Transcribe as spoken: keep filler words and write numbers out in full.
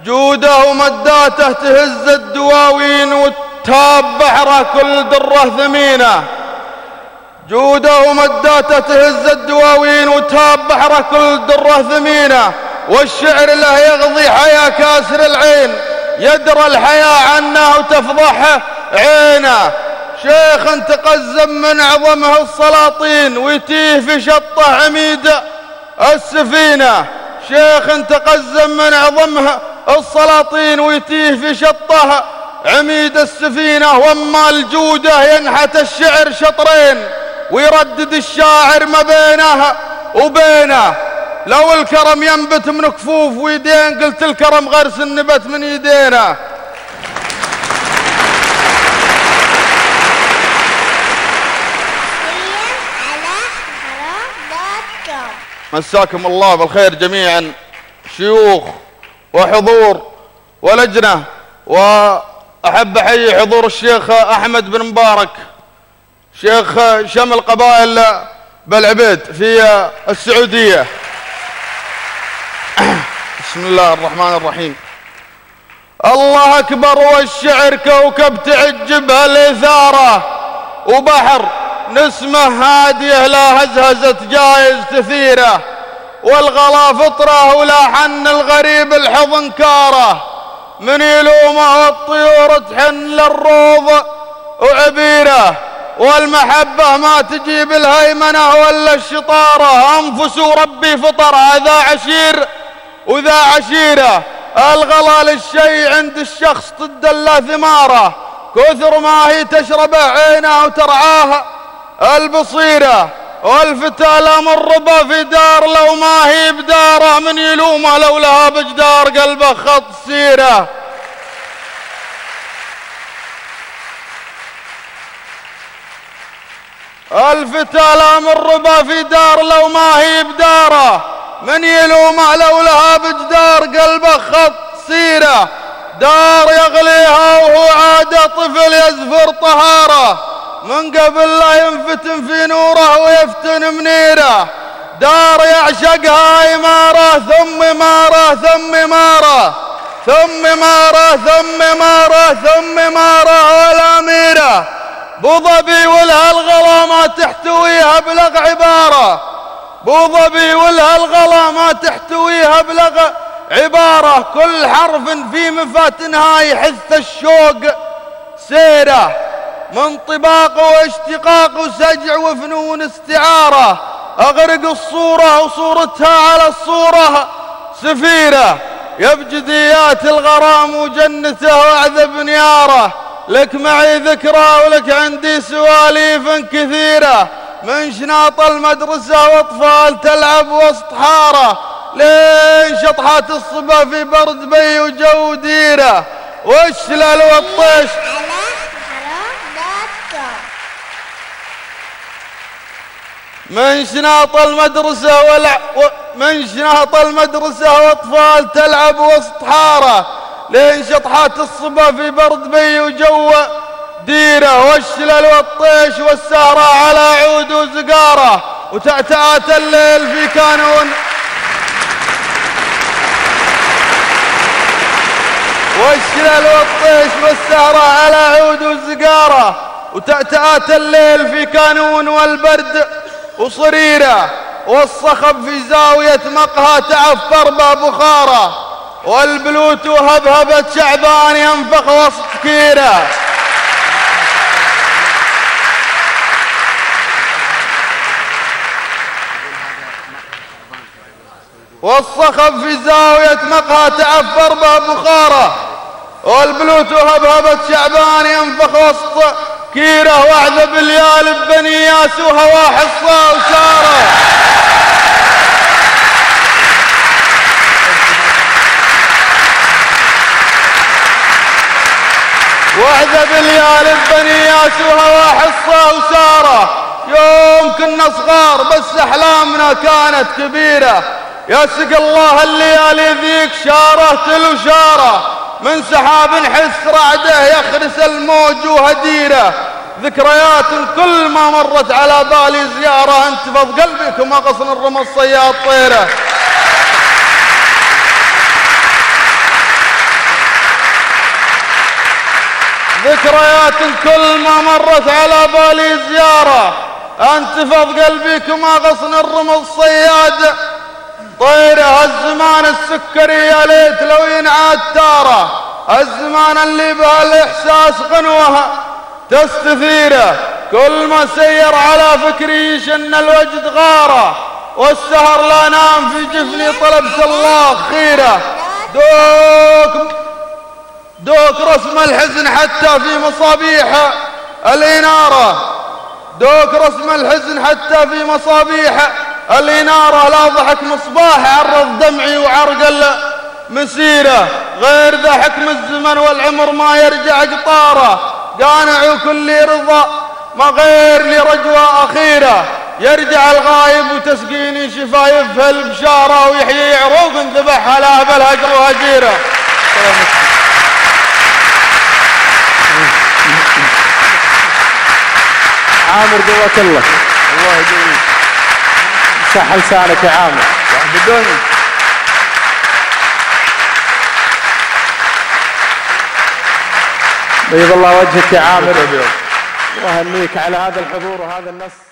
جوده ومداته تهز الدواوين وتاب بحره كل درة ثمينة. جوده ومداته تهز الدواوين وتاب بحره كل درة ثمينة. والشعر له يغضي حيا كاسر العين، يدرى الحياة عنه وتفضحه عينه. شيخ تقزم من عظمه السلاطين ويتيه في شطه عميد السفينة. شيخ تقزم من عظمه السلاطين ويتيه في شطه عميد السفينة. واما الجوده ينحت الشعر شطرين ويردد الشاعر ما بينه وبينه. لو الكرم ينبت من كفوف ويدين قلت الكرم غرس النبت من يدينا. مساكم الله بالخير جميعا، شيوخ وحضور ولجنة. وأحب أحيي حضور الشيخ أحمد بن مبارك شيخ شمل قبائل بالعبيد في السعودية. بسم الله الرحمن الرحيم. الله أكبر والشعر كوكب تعجب هالإثارة، وبحر نسمه هاديه لا هزهزت جايز تثيره. والغلا فطره ولا حن الغريب الحضن كاره. من يلومه والطيور تحن للروض وعبيره. والمحبة ما تجيب الهيمنة ولا الشطارة. أنفس ربي فطر ذا عشير وذا عشيرة. الغلا للشيء عند الشخص تدلى ثماره، كثر ما هي تشربه عينه وترعاه البصيرة. والفتى لا مربى في دار لو ما هي بداره. من يلومه لو لها بجدار قلبه خط سيره. الفتى لا مربى في دار لو ما هي بداره. من يلومه لو لها بجدار قلبه خط سيره. دار يغليها وهو عاد طفل يزفر طهاره. من قبل لا ينفتن في نوره ويفتن منيره. دار يعشقها إمارة ثم إمارة ثم إمارة ثم إمارة ثم إمارة ثم إمارة والأميرة. بوظبي ولها الغلا ما تحتويها بلغ عبارة. بوظبي ولها الغلا ما تحتويها بلغ عبارة. كل حرف في مفاتنها يحث الشوق سيره. من طباق واشتقاق وسجع وفنون استعارة. أغرق الصورة وصورتها على الصورة سفيرة. يبجديات الغرام وجنته وأعذب نياره. لك معي ذكرى ولك عندي سواليف كثيرة. من شناط المدرسة واطفال تلعب وسط حارة. لين شطحات الصبا في برد بي وجو ديره. والشلل والطيش من شناط المدرسة والع... من شناط المدرسة واطفال تلعب وسط حارة. لين شطحات الصبا في برد بي وجو ديره. والشلل والطيش والسهرة على عود وزقارة. وتعتعات الليل في كانون. والشلل والطيش والسهرة على عود وزقارة. وتعتعات الليل في كانون والبرد وصريره. والصخب في زاوية مقهى تعفر به بخاره. والبلوت وهبهبة شعبان ينفخ وسط كيره. والصخب في زاوية مقهى تعفر به بخاره. والبلوت وهبهبة شعبان ينفخ وسط كيره. واعذب ليال بني ياس وهوا حصة وساره. واعذب ليال بني ياس وهوا حصة وساره. يوم كنا صغار بس أحلامنا كانت كبيرة. يا سق الله الليالي ذيك شاره تلو شاره. من سحاب نحس رعده يخرس الموج وهديره. ذكريات كل ما مرت على بالي زيارة. انتفض قلبي كما غصن الرمى الصياد طيره. ذكريات كل ما مرت على بالي زيارة، انتفض قلبي كما غصن الرمل صياد. طيره الزمان السكري يا ليت لو ينعاد تاره، الزمان اللي بها الإحساس قنوها تستثيره. كل ما سير على فكري يشن الوجد غاره، والسهر لا نام في جفني طلبت الله خيره. دوك دوك رسم الحزن حتى في مصابيح الإنارة، دوك رسم الحزن حتى في مصابيح الإنارة. لا ضحك مصباح عرض دمعي وعرق المسيرة، غير ذا حكم الزمن والعمر ما يرجع قطاره. قانع وكل رضا ما غير لي رجوى أخيرة، يرجع الغايب وتسقيني شفايف البشارة، ويحيي عروق ذبح على بالهجر وهجيرة. عامر قوة الله. الله يقويك. صح لسانك يا عامر. بدوني. بيض الله وجهك يا عامر، وأهنيك على هذا الحضور وهذا النص.